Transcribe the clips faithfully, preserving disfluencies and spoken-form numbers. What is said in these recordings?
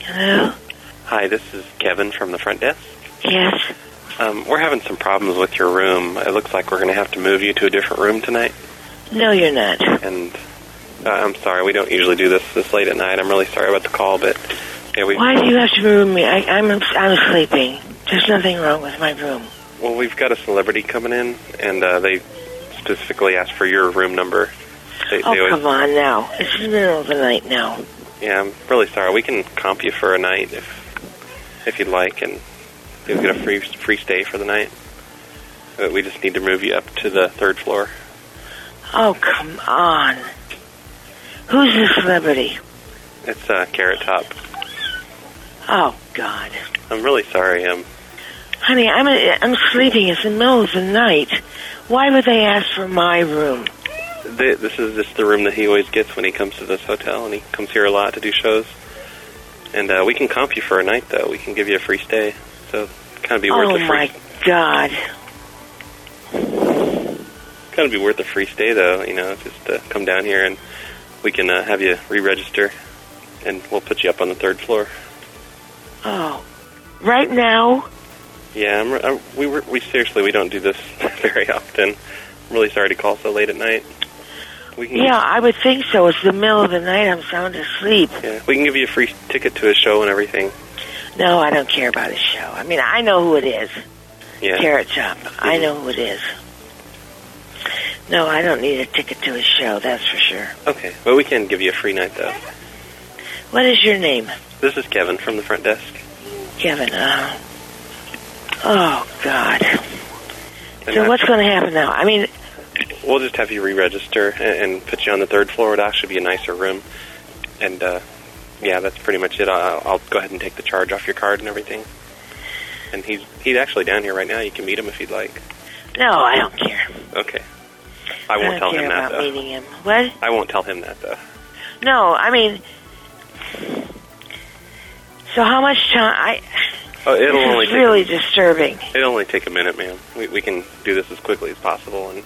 Hello? Hi, this is Kevin from the front desk. Yes? Um, we're having some problems with your room. It looks like we're going to have to move you to a different room tonight. No, you're not. And uh, I'm sorry, we don't usually do this this late at night. I'm really sorry about the call, but... Yeah, we, Why do you have to move me? I, I'm, I'm sleeping. There's nothing wrong with my room. Well, we've got a celebrity coming in, and uh, they specifically asked for your room number. They, oh, they always, come on now. It's the middle of the night now. Yeah, I'm really sorry. We can comp you for a night if if you'd like, and you'll get a free free stay for the night. But we just need to move you up to the third floor. Oh, come on. Who's the celebrity? It's uh, Carrot Top. Oh, God. I'm really sorry. Um, Honey, I'm I'm sleeping. It's the middle of the night. Why would they ask for my room? they, this is just the room that he always gets when he comes to this hotel, and he comes here a lot to do shows. And uh, we can comp you for a night, though. We can give you a free stay. So kind of be worth oh, the free... Oh, my God. Kind of be worth the free stay, though, you know, just to come down here, and we can uh, have you re-register, and we'll put you up on the third floor. Oh, right now? Yeah, I'm, I'm, we were, we seriously, we don't do this very often. I'm really sorry to call so late at night. We can yeah, I would think so. It's the middle of the night. I'm sound asleep. Yeah, we can give you a free ticket to a show and everything. No, I don't care about his show. I mean, I know who it is. Yeah. Carrot Top. Mm-hmm. I know who it is. No, I don't need a ticket to his show, that's for sure. Okay, well, we can give you a free night, though. What is your name? This is Kevin from the front desk. Kevin, uh... Oh, God. And so what's going to happen now? I mean... We'll just have you re-register and, and put you on the third floor. It'll actually be a nicer room. And, uh, yeah, that's pretty much it. I'll, I'll go ahead and take the charge off your card and everything. And he's he's actually down here right now. You can meet him if you'd like. No, I don't care. Okay. I won't I tell don't care him that, about though. meeting him. What? I won't tell him that, though. No, I mean... So how much time... I... Oh, it'll this only is take really a, disturbing. It'll only take a minute, ma'am. We, we can do this as quickly as possible. And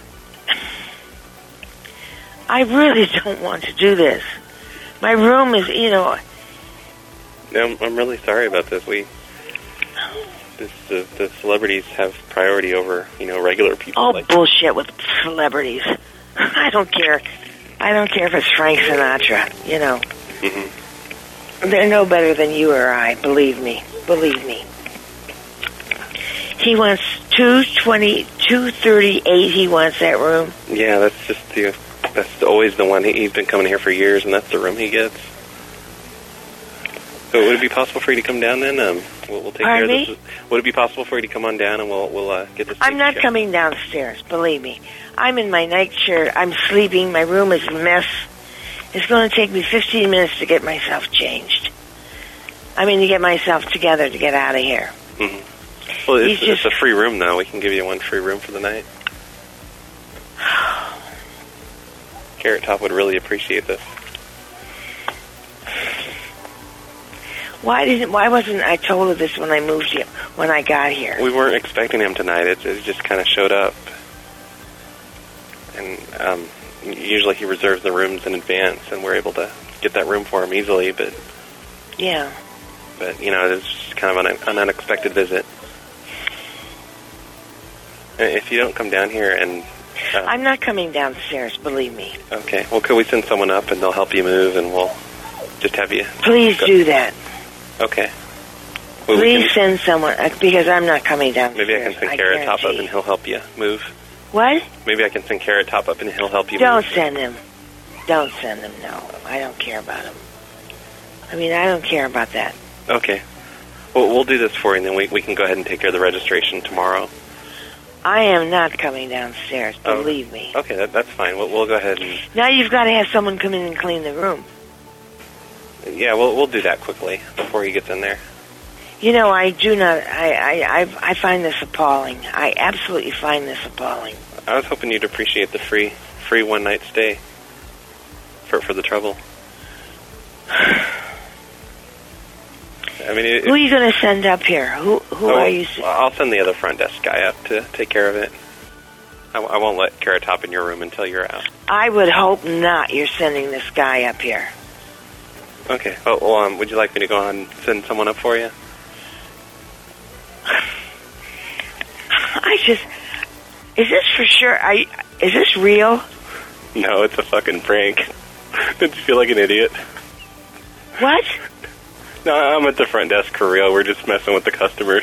I really don't want to do this. My room is, you know... I'm, I'm really sorry about this. We... This, the, the celebrities have priority over, you know, regular people. Oh, like bullshit with celebrities. I don't care. I don't care if it's Frank Sinatra, you know. Mm-hmm. They're no better than you or I, believe me. Believe me. He wants two twenty, two thirty-eight, he wants that room. Yeah, that's just the, that's always the one. He, he's been coming here for years, and that's the room he gets. So would it be possible for you to come down then? Um, we'll, we'll take Pardon care me? of this. Would it be possible for you to come on down and we'll we'll uh, get this? I'm not care. coming downstairs, believe me. I'm in my nightshirt. I'm sleeping. My room is a mess. It's going to take me fifteen minutes to get myself changed. I mean, to get myself together to get out of here. Mm-hmm. Well, it's, just, it's a free room, though. We can give you one free room for the night. Carrot Top would really appreciate this. Why didn't? Why wasn't I told of this when I moved here? When I got here? We weren't expecting him tonight. It, it just kind of showed up, and um, usually he reserves the rooms in advance, and we're able to get that room for him easily. But yeah, but you know, it's just kind of an, an unexpected visit. If you don't come down here and uh, I'm not coming downstairs. Believe me. Okay. Well, could we send someone up and they'll help you move, and we'll just have you. Please go. do that. Okay. Well, Please can, send someone, uh, because I'm not coming downstairs. Maybe I can send Carrot Top up and he'll help you move. What? Maybe I can send Carrot Top up and he'll help you don't move. Don't send him. Don't send him, no. I don't care about him. I mean, I don't care about that. Okay. Well, we'll do this for you, and then we, we can go ahead and take care of the registration tomorrow. I am not coming downstairs, believe oh. me. Okay, that, that's fine. We'll, we'll go ahead and... Now you've got to have someone come in and clean the room. Yeah, we'll, we'll do that quickly before he gets in there. You know, I do not, I, I, I, I find this appalling. I absolutely find this appalling. I was hoping you'd appreciate the free free one-night stay for for the trouble. I mean, it, who are you going to send up here? Who who oh, are you? I'll send the other front desk guy up to take care of it. I, I won't let Carrot Top in your room until you're out. I would hope not. You're sending this guy up here. Okay. Well, well um, would you like me to go ahead and send someone up for you? I just... Is this for sure? I, is this real? No, it's a fucking prank. Don't you feel like an idiot? What? No, I'm at the front desk for real. We're just messing with the customers.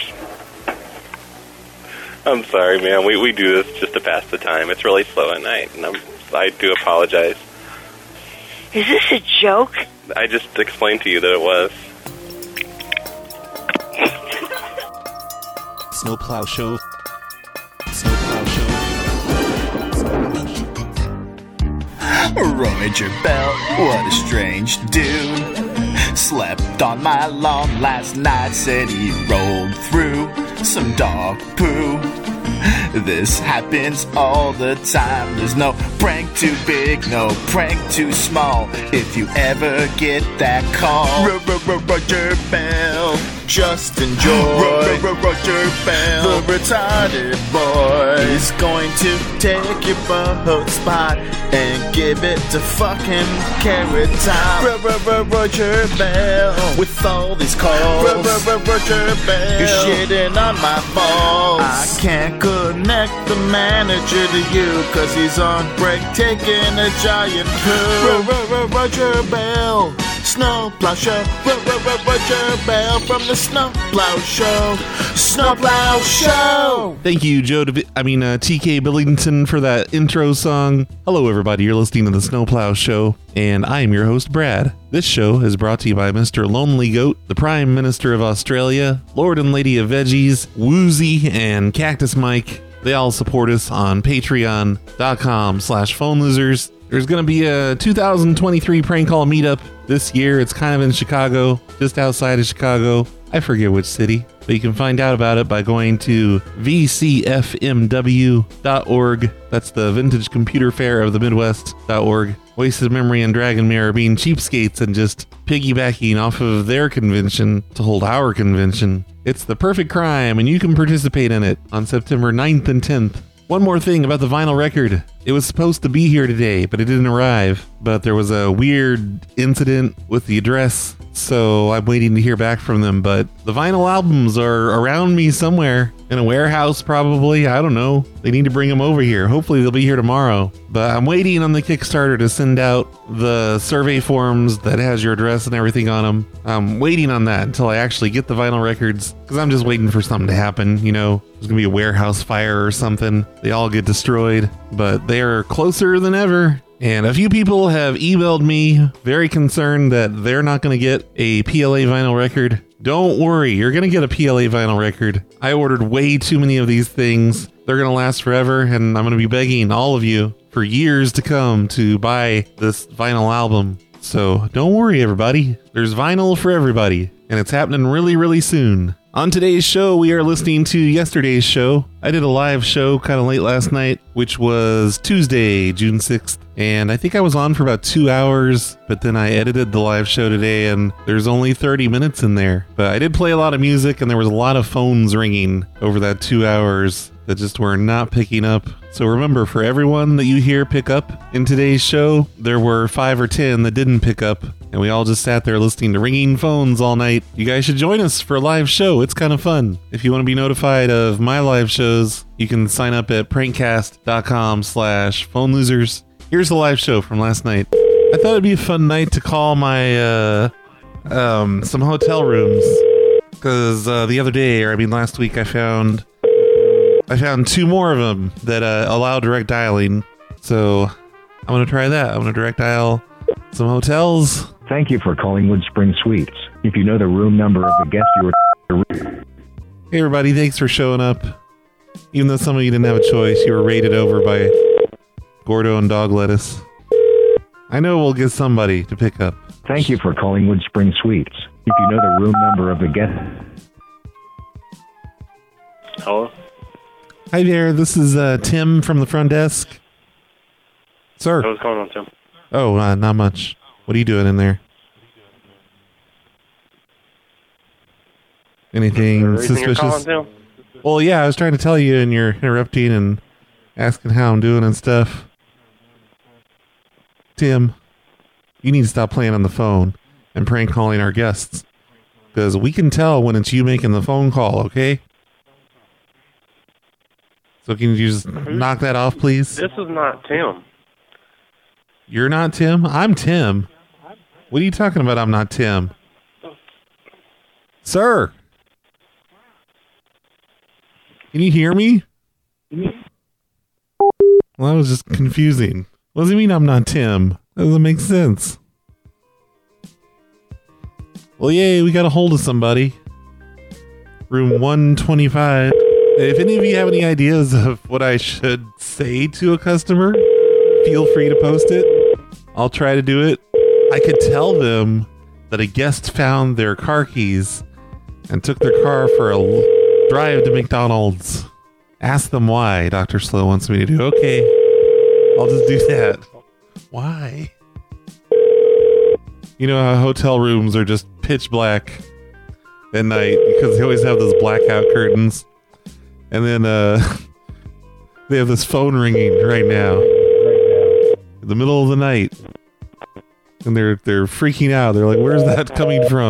I'm sorry, man. We we do this just to pass the time. It's really slow at night, and I'm, I do apologize. Is this a joke? I just explained to you that it was. Snowplow Show. Snowplow Show. Roger Bell, what a strange dude. Slept on my lawn last night, said he rolled through some dog poo. This happens all the time. There's no prank too big, no prank too small. If you ever get that call, Roger Bell, just enjoy Roger Bell, the retarded boy. He's going to take your boat spot and give it to fucking Carrot Top. Roger Bell, with all these calls, Roger Bell, you're shitting on my balls. I can't connect the manager to you, cause he's on break taking a giant poo. Roger Bell, Snowplow Show. Roger Bell from the Snowplow Show. Snowplow Show. Thank you, Joe. De- I mean, uh, T K Billington for that intro song. Hello, everybody. You're listening to the Snowplow Show, and I am your host, Brad. This show is brought to you by Mister Lonely Goat, the Prime Minister of Australia, Lord and Lady of Veggies, Woozy, and Cactus Mike. They all support us on patreon.com slash phone losers. There's going to be a two thousand twenty-three prank call meetup this year. It's kind of in Chicago, just outside of Chicago. I forget which city, but you can find out about it by going to v c f m w dot org. That's the Vintage Computer Fair of the Midwest dot org. Wasted Memory and Dragonmere are being cheapskates and just piggybacking off of their convention to hold our convention. It's the perfect crime, and you can participate in it on September ninth and tenth. One more thing about the vinyl record. It was supposed to be here today, but it didn't arrive. But there was a weird incident with the address, so I'm waiting to hear back from them. But the vinyl albums are around me somewhere. In a warehouse, probably. I don't know. They need to bring them over here. Hopefully they'll be here tomorrow. But I'm waiting on the Kickstarter to send out the survey forms that has your address and everything on them. I'm waiting on that until I actually get the vinyl records, because I'm just waiting for something to happen. You know, there's going to be a warehouse fire or something. They all get destroyed, but they are closer than ever. And a few people have emailed me very concerned that they're not going to get a P L A vinyl record. Don't worry, you're going to get a P L A vinyl record. I ordered way too many of these things. They're going to last forever, and I'm going to be begging all of you for years to come to buy this vinyl album. So don't worry, everybody. There's vinyl for everybody, and it's happening really, really soon. On today's show, we are listening to yesterday's show. I did a live show kind of late last night, which was Tuesday, June sixth. And I think I was on for about two hours, but then I edited the live show today, and there's only thirty minutes in there. But I did play a lot of music, and there was a lot of phones ringing over that two hours that just were not picking up. So remember, for everyone that you hear pick up in today's show, there were five or ten that didn't pick up, and we all just sat there listening to ringing phones all night. You guys should join us for a live show. It's kind of fun. If you want to be notified of my live shows, you can sign up at prankcast.com slash phone losers. Here's the live show from last night. I thought it'd be a fun night to call my, uh, um, some hotel rooms. Because, uh, the other day, or I mean last week, I found, I found two more of them that, uh, allow direct dialing. So, I'm gonna try that. I'm gonna direct dial some hotels. Thank you for calling Woodspring Suites. If you know the room number of the guest you were... Hey everybody, thanks for showing up. Even though some of you didn't have a choice, you were rated over by Gordo and Dog Lettuce. I know we'll get somebody to pick up. Thank you for calling Woodspring Suites. If you know the room number of the guest... Hello? Hi there, this is uh, Tim from the front desk. Sir. What's going on, Tim? Oh, uh, not much. What are you doing in there? Anything suspicious? Well, yeah, I was trying to tell you and you're interrupting and asking how I'm doing and stuff. Tim, you need to stop playing on the phone and prank calling our guests. Because we can tell when it's you making the phone call, okay? So can you just knock that off, please? This is not Tim. You're not Tim? I'm Tim. What are you talking about? I'm not Tim. Sir. Can you hear me? Well, that was just confusing. What does it mean I'm not Tim? That doesn't make sense. Well, yay, we got a hold of somebody. Room one twenty-five. If any of you have any ideas of what I should say to a customer, feel free to post it. I'll try to do it. I could tell them that a guest found their car keys and took their car for a l- drive to McDonald's. Ask them why, Doctor Slow wants me to do. Okay, I'll just do that. Why? You know how hotel rooms are just pitch black at night because they always have those blackout curtains. And then uh, they have this phone ringing right now, in the middle of the night, and they're they're freaking out. They're like, "Where's that coming from?"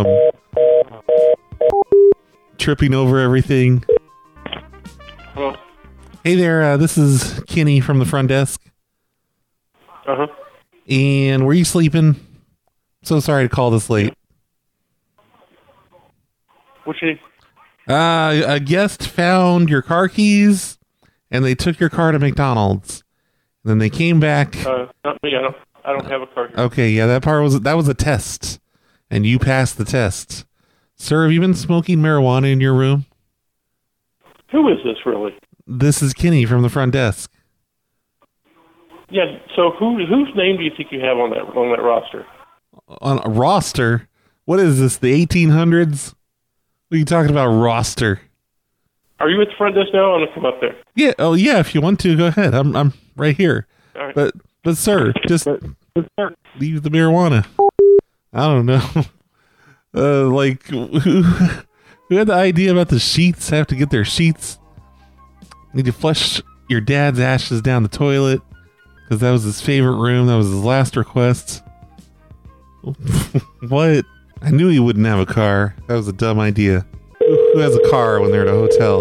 Tripping over everything. Hello. Hey there, uh, this is Kenny from the front desk. Uh huh. And were you sleeping? So sorry to call this late. What's your name? Uh, a guest found your car keys, and they took your car to McDonald's. And then they came back. Uh, not me. I don't. I don't have a car here. Okay, yeah, that part was that was a test, and you passed the test, sir. Have you been smoking marijuana in your room? Who is this really? This is Kenny from the front desk. Yeah. So who whose name do you think you have on that on that roster? On a roster? What is this? The eighteen hundreds? What are you talking about, roster? Are you at the front desk now? I'm gonna come up there. Yeah. Oh, yeah. If you want to, go ahead. I'm I'm right here. All right. But but sir, just leave the marijuana. I don't know. Uh, like who who had the idea about the sheets? Have to get their sheets. Need to flush your dad's ashes down the toilet because that was his favorite room. That was his last request. What? I knew he wouldn't have a car. That was a dumb idea. Who, who has a car when they're at a hotel?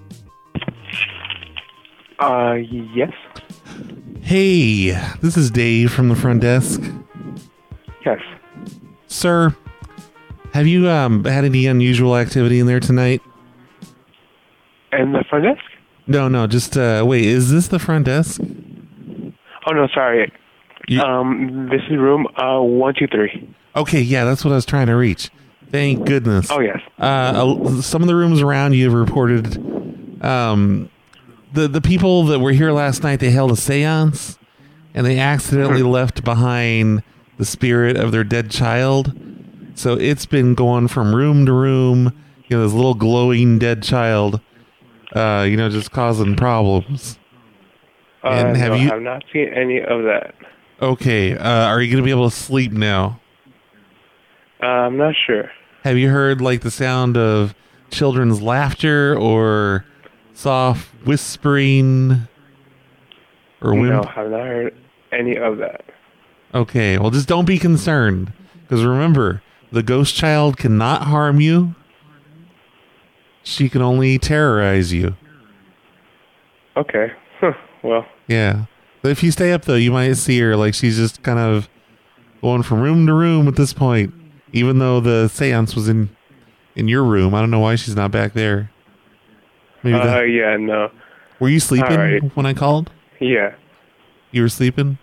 Uh, yes. Hey, this is Dave from the front desk. Yes. Sir, have you um had any unusual activity in there tonight? And the front desk? No, no, just, uh, wait, is this the front desk? Oh, no, sorry. You- um, this is room uh one two three. Okay, yeah, that's what I was trying to reach. Thank goodness. Oh, yes. Uh, some of the rooms around you have reported um, the, the people that were here last night, they held a seance, and they accidentally left behind the spirit of their dead child. So it's been going from room to room, you know, this little glowing dead child, uh, you know, just causing problems. Uh, And have no, you- I have not seen any of that. Okay, uh, are you going to be able to sleep now? Uh, I'm not sure. Have you heard like the sound of children's laughter or soft whispering or No, wimp? I have not heard any of that. Okay, well just don't be concerned because remember, the ghost child cannot harm you. She can only terrorize you. Okay. Huh. Well, Yeah. But if you stay up though, you might see her like she's just kind of going from room to room at this point. Even though the seance was in in your room, I don't know why she's not back there. Maybe uh, that, yeah, no. were you sleeping all right. when I called? Yeah. You were sleeping?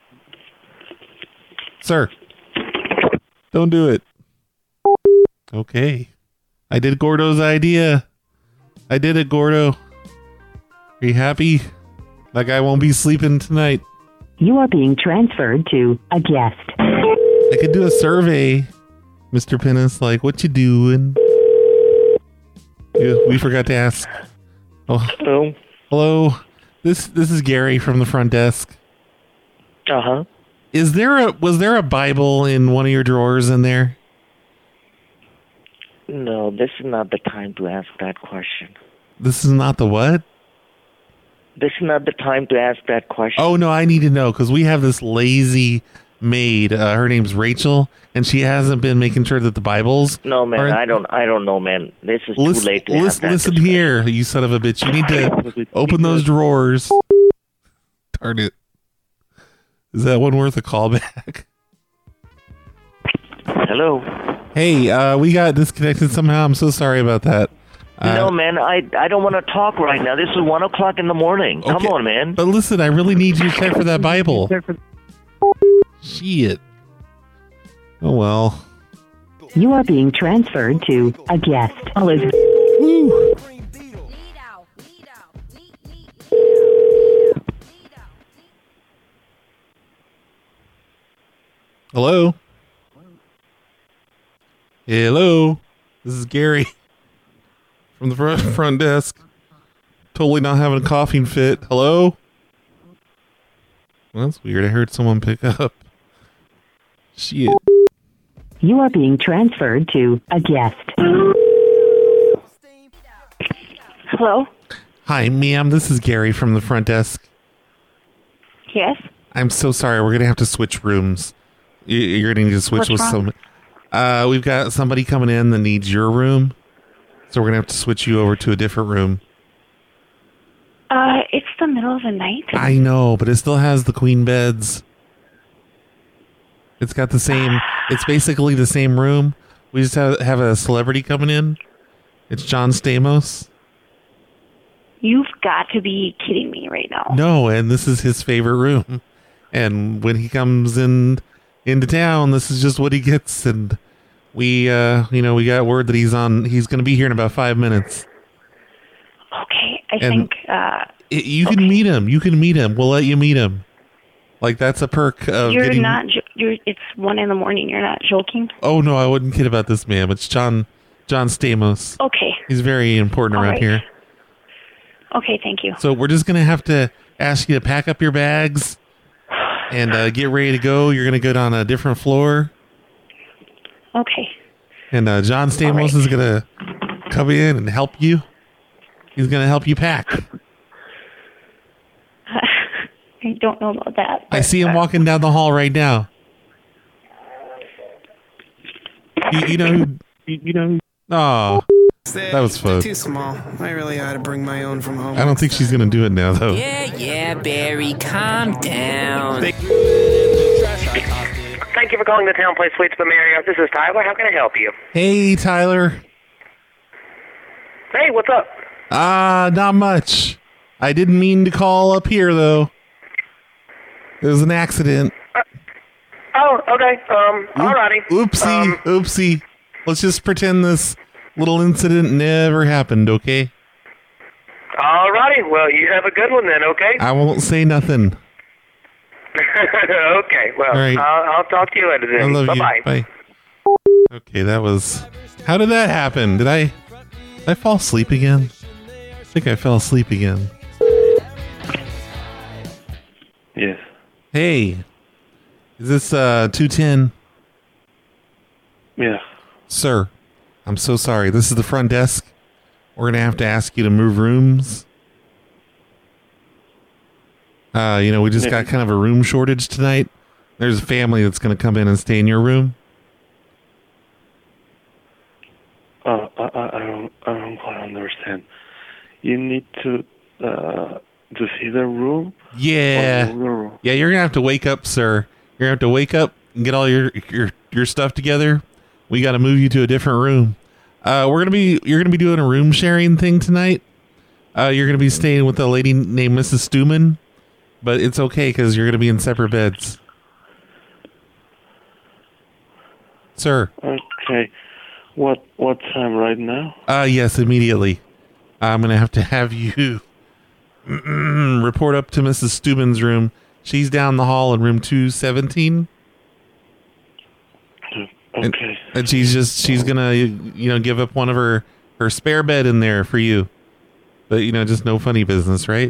Sir, don't do it. Okay. I did Gordo's idea. I did it, Gordo. Are you happy? That guy won't be sleeping tonight. You are being transferred to a guest. I could do a survey, Mister Pinnis, like, what you doing? Yeah, we forgot to ask. Oh, Oh. hello. This this is Gary from the front desk. Uh-huh. Is there a was there a Bible in one of your drawers in there? No, this is not the time to ask that question. This is not the what? This is not the time to ask that question. Oh no, I need to know because we have this lazy maid. Uh, her name's Rachel, and she hasn't been making sure that the Bibles. No, man, are- I don't. I don't know, man. This is listen, too late to listen, have that listen discussion. here, you son of a bitch. You need to open those drawers. Darn it. Is that one worth a callback? Hello. Hey, uh, we got disconnected somehow. I'm so sorry about that. Uh, no, man, I I don't want to talk right now. This is one o'clock in the morning. Come Okay, on, man. But listen, I really need you to check for that Bible. Shit. Oh well. You are being transferred to a guest. Elizabeth. Woo. Hello? Hello? This is Gary from the front, front desk. Totally not having a coughing fit. Hello? Well, that's weird. I heard someone pick up. Shit. You are being transferred to a guest. Hello? Hi, ma'am. This is Gary from the front desk. Yes? I'm so sorry. We're going to have to switch rooms. You- You're going to need to switch What's with wrong? some. Uh, we've got somebody coming in that needs your room. So we're going to have to switch you over to a different room. Uh, it's the middle of the night. I know, but it still has the queen beds. It's got the same. It's basically the same room. We just have, have a celebrity coming in. It's John Stamos. You've got to be kidding me right now. No, and this is his favorite room. And when he comes in into town, this is just what he gets. And we, uh, you know, we got word that he's on. He's going to be here in about five minutes. Okay, I And- think, uh, It, you can meet him. You can meet him. We'll let you meet him. Like that's a perk of you're getting. not, jo- you're, it's one in the morning. You're not joking? Oh no, I wouldn't kid about this, ma'am. It's John John Stamos. Okay. He's very important All around right. here. Okay, thank you. So we're just gonna have to ask you to pack up your bags and uh, get ready to go. You're gonna go down a different floor, Okay. and uh, John Stamos is gonna come in and help you. He's gonna help you pack. I don't know about that. I see him walking down the hall right now. You, you know who? You, you know? Oh, that was fun. Too small. I really ought to bring my own from home. I don't think she's gonna do it now, though. Yeah, yeah, Barry, calm down. Thank you for calling the Town Place Suites by Marriott. This is Tyler. How can I help you? Hey, Tyler. Hey, what's up? Ah, not much. I didn't mean to call up here, though. It was an accident. Uh, oh, okay. Um, alrighty. Oopsie, Um, oopsie. Let's just pretend this little incident never happened, okay? alrighty. Well, you have a good one then, okay? I won't say nothing. okay. Well, All right. I'll, I'll talk to you later then. I love Bye-bye. you. Bye. Okay, that was... How did that happen? Did I... Did I fall asleep again? I think I fell asleep again. Yes. Hey. Is this uh two ten? Yeah. Sir, I'm so sorry. This is the front desk. We're going to have to ask you to move rooms. Uh, you know, we just Yeah. got kind of a room shortage tonight. There's a family that's going to come in and stay in your room. Uh, I, I, I don't, I don't quite understand. You need to, uh, to see the room. Yeah. Or the room? Yeah, you're going to have to wake up, sir. You're going to have to wake up and get all your your, your stuff together. We got to move you to a different room. Uh, we're going to be you're going to be doing a room sharing thing tonight. Uh, you're going to be staying with a lady named Missus Stuman, but it's okay cuz you're going to be in separate beds. Sir. Okay. What, what time right now? Uh, yes, immediately. I'm going to have to have you report up to Missus Stuman's room. She's down the hall in room two seventeen. Okay. And, and she's just, she's going to, you know, give up one of her, her spare bed in there for you. But, you know, just no funny business, right?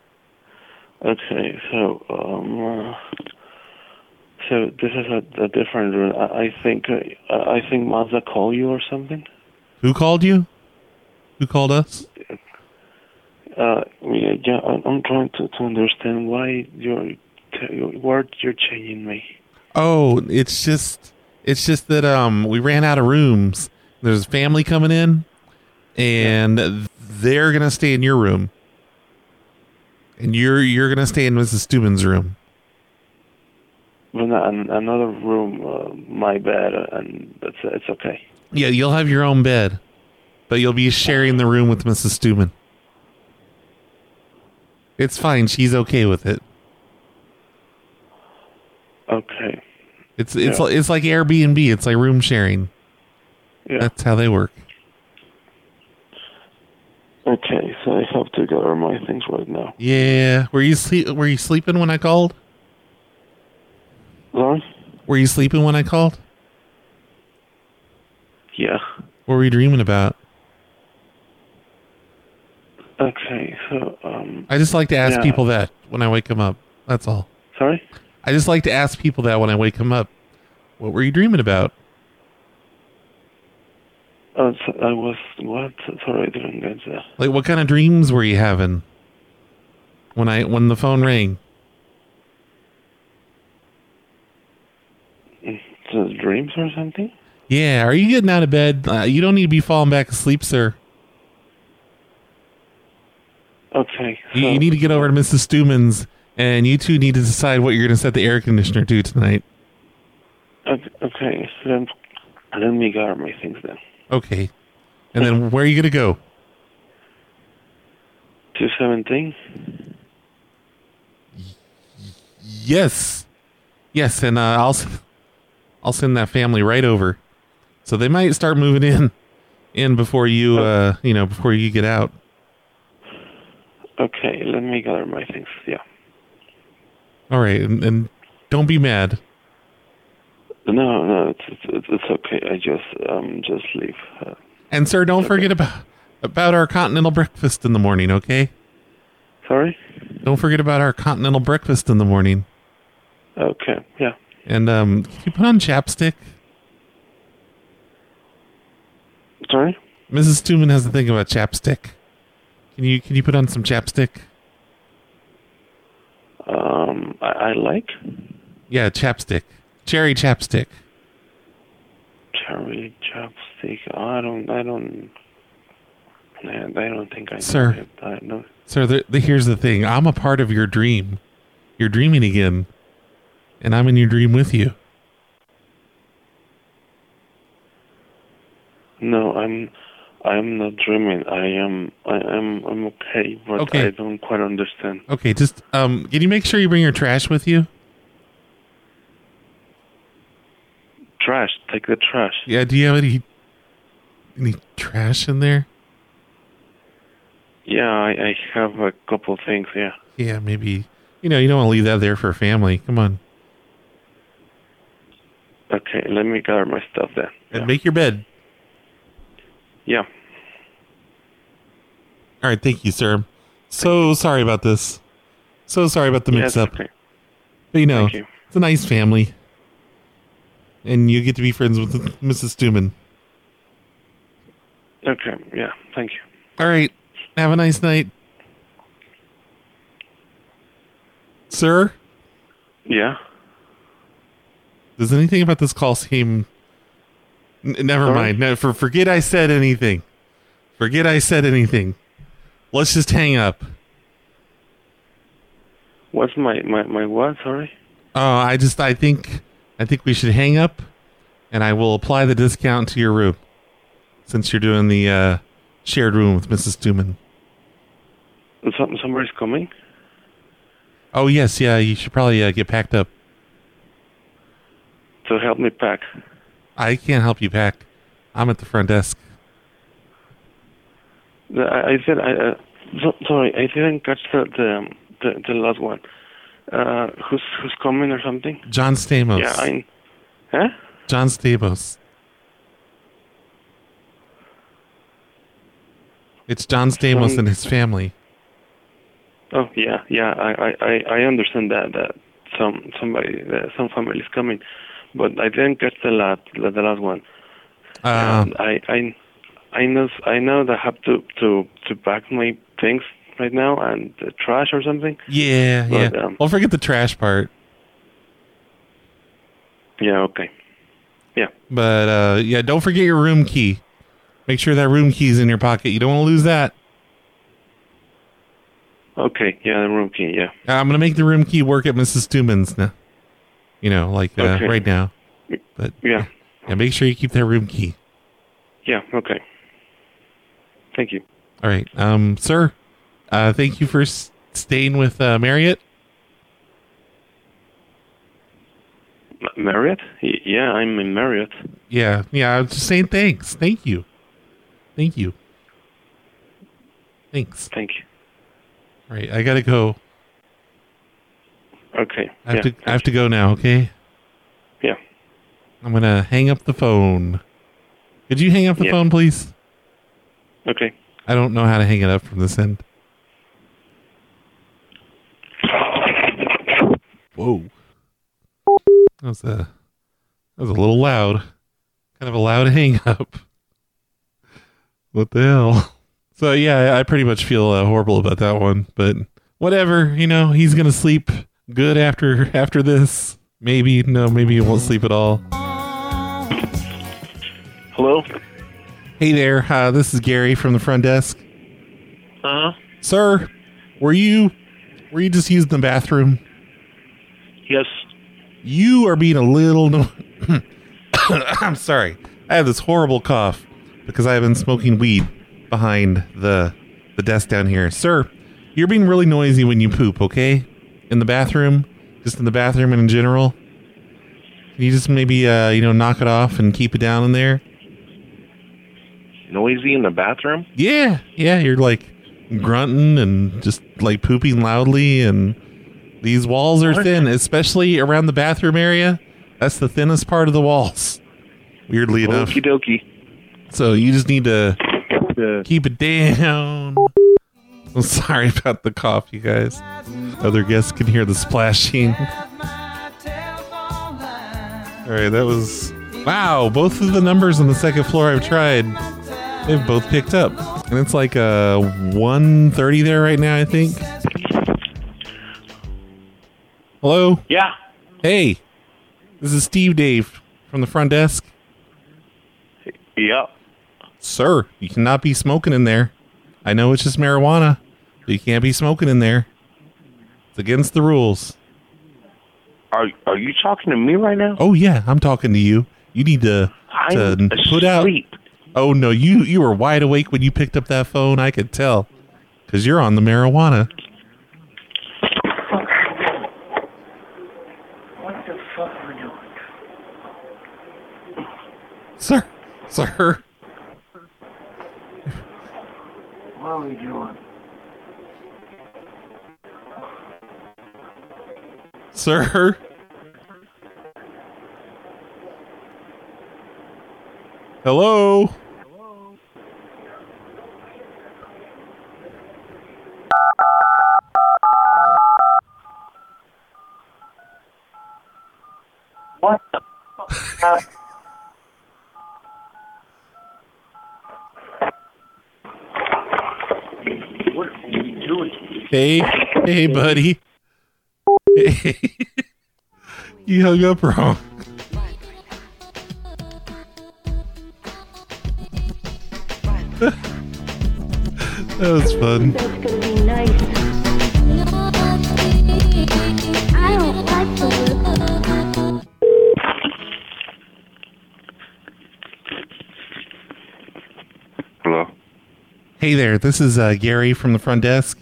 Okay, so, um, uh, so this is a, a different room. I, I think, uh, I think Mazda called you or something? Who called you? Who called us? Uh, yeah, yeah, I- I'm trying to, to understand why you're, t- why you're changing me. Oh, it's just it's just that um we ran out of rooms. There's a family coming in, and yeah. they're gonna stay in your room, and you're you're gonna stay in Missus Steuben's room. Well, another room, uh, my bed, and that's it's okay. Yeah, you'll have your own bed, but you'll be sharing the room with Missus Steuben. It's fine. She's okay with it. Okay. It's it's yeah. like, it's like Airbnb. It's like room sharing. Yeah. That's how they work. Okay, so I have to gather my things right now. Yeah. Were you sleep? Were you sleeping when I called? Sorry? Were you sleeping when I called? Yeah. What were you dreaming about? Okay, so um. I just like to ask yeah. people that when I wake them up. That's all. Sorry? I just like to ask people that when I wake them up. What were you dreaming about? Uh, so I was what? Sorry, I didn't get that. Like, what kind of dreams were you having when I when the phone rang? So dreams or something? Yeah. Are you getting out of bed? Uh, you don't need to be falling back asleep, sir. Okay. So you, you need to get over to Missus Steuben's, and you two need to decide what you're going to set the air conditioner to tonight. Okay, okay. So then, let me gather my things then. Okay. And then where are you going to go? two seventeen? Yes. Yes, and uh, I'll I'll send that family right over. So they might start moving in in before you uh, you know, before you get out. Okay, let me gather my things. Yeah. All right, and, and don't be mad. No, no, it's it's, it's okay. I just um just leave. Uh, and sir, don't okay. forget about about our continental breakfast in the morning, okay? Sorry? Don't forget about our continental breakfast in the morning. Okay, yeah. And um, can you put on chapstick? Sorry? Missus Steuben has to think about chapstick. Can you can you put on some chapstick? Um, I, I like. Yeah, chapstick, cherry chapstick. Cherry chapstick. I don't. I don't. Man, I don't think I know Sir, it. I know. Sir, the, the, here's the thing. I'm a part of your dream. You're dreaming again, and I'm in your dream with you. No, I'm. I'm not dreaming. I am. I am. I'm okay, but okay. I don't quite understand. Okay, just um, can you make sure you bring your trash with you? Trash. Take the trash. Yeah. Do you have any any trash in there? Yeah, I, I have a couple things. Yeah. Yeah, maybe. You know, you don't want to leave that there for a family. Come on. Okay, let me gather my stuff then. And yeah. make your bed. Yeah. All right, thank you, sir. So sorry about this. So sorry about the mix-up. Yes, okay. But you know, you. it's a nice family. And you get to be friends with Missus Steuben. Okay, yeah, thank you. All right, have a nice night. Sir? Yeah? Does anything about this call seem... N- never Sorry? mind. No, for, forget I said anything. Forget I said anything. Let's just hang up. What's my, my, my what? Sorry? Oh, I just, I think, I think we should hang up, and I will apply the discount to your room, since you're doing the uh, shared room with Missus Steuben. Some, somebody's coming? Oh, yes, yeah, you should probably uh, get packed up. So help me pack. I can't help you pack. I'm at the front desk. The, I, I said, I, uh, so, sorry, I didn't catch the, the, the, the last one. Uh, who's, who's coming or something? John Stamos. Yeah, I... Huh? John Stamos. It's John Stamos Some, and his family. Oh, yeah, yeah, I, I, I understand that, that some, somebody, uh, some family is coming. But I didn't catch the last, the last one. Uh, I, I, I know, I know that I have to, to, to pack my things right now and the trash or something. Yeah, but, yeah. Um, well, forget the trash part. Yeah, okay. Yeah. But, uh, yeah, don't forget your room key. Make sure that room key's in your pocket. You don't want to lose that. Okay, yeah, the room key, yeah. I'm going to make the room key work at Missus Stuman's now. You know, like uh, Okay. right now. But Yeah. yeah, make sure you keep that room key. Yeah, okay. Thank you. All right. Um, sir, uh, thank you for s- staying with uh, Marriott. M- Marriott? Y- Yeah, I'm in Marriott. Yeah, yeah, I was just saying thanks. Thank you. Thank you. Thanks. Thank you. All right, I got to go. Okay. I have yeah. to I have to go now, okay? Yeah. I'm going to hang up the phone. Could you hang up the Yeah. phone, please? Okay. I don't know how to hang it up from this end. Whoa. That was a, that was a little loud. Kind of a loud hang up. What the hell? So, yeah, I pretty much feel uh, horrible about that one. But whatever, you know, he's going to sleep good after after this. Maybe, no, maybe he won't sleep at all. Hello? Hey there, uh, this is Gary from the front desk. Uh-huh. Sir, were you were you just using the bathroom? Yes. You are being a little no- I'm sorry. I have this horrible cough because I have been smoking weed behind the the desk down here. Sir, you're being really noisy when you poop, okay? In the bathroom, just in the bathroom and in general. Can you just maybe uh, you know, knock it off and keep it down in there? Noisy in the bathroom? Yeah, yeah, you're like grunting and just like pooping loudly, and these walls are What? thin, especially around the bathroom area. That's the thinnest part of the walls, weirdly enough. Okie dokie. So you just need to keep it down. I'm sorry about the cough, you guys. Other guests can hear the splashing. All right, that was... Wow, both of the numbers on the second floor I've tried, they've both picked up. And it's like uh, one thirty there right now, I think. Hello? Yeah. Hey, this is Steve Dave from the front desk. Yeah. Sir, you cannot be smoking in there. I know it's just marijuana, but you can't be smoking in there. It's against the rules. Are are you talking to me right now? Oh, yeah, I'm talking to you. You need to, to I'm put out... asleep. Oh, no, you, you were wide awake when you picked up that phone. I could tell. Because you're on the marijuana. What the fuck are we doing? Sir, sir. What are we doing? Sir? Hello? What the fuck? What are you doing? Hey, hey, buddy. Hey. You hung up wrong. That was fun. That's gonna be nice. I don't like the look. Hello? Hey there, this is uh, Gary from the front desk.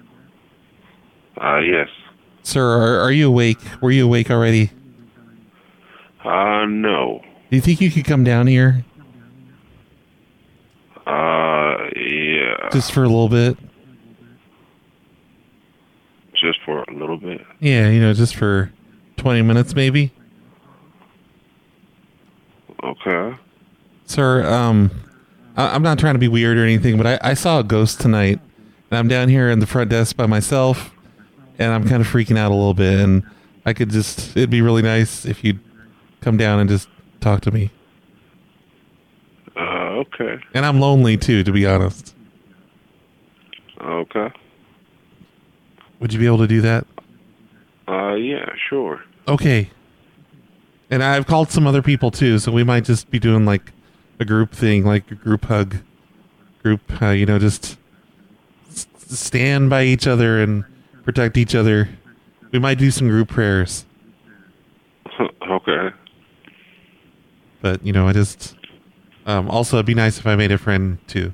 Uh, yes. Sir, are, are you awake? Were you awake already? Uh, no. Do you think you could come down here Uh, yeah. just for a little bit? Just for a little bit. Yeah, you know, just for twenty minutes maybe. Okay. Sir, um, I, I'm not trying to be weird or anything, but I, I saw a ghost tonight, and I'm down here in the front desk by myself, and I'm kind of freaking out a little bit, and I could just, it'd be really nice if you'd come down and just talk to me. Uh, okay. And I'm lonely too, to be honest. Okay. Would you be able to do that? Uh, yeah, sure. Okay. And I've called some other people too, so we might just be doing like a group thing, like a group hug, group, uh, you know, just s- stand by each other and protect each other. We might do some group prayers. Okay. But, you know, I just, um, also it'd be nice if I made a friend too.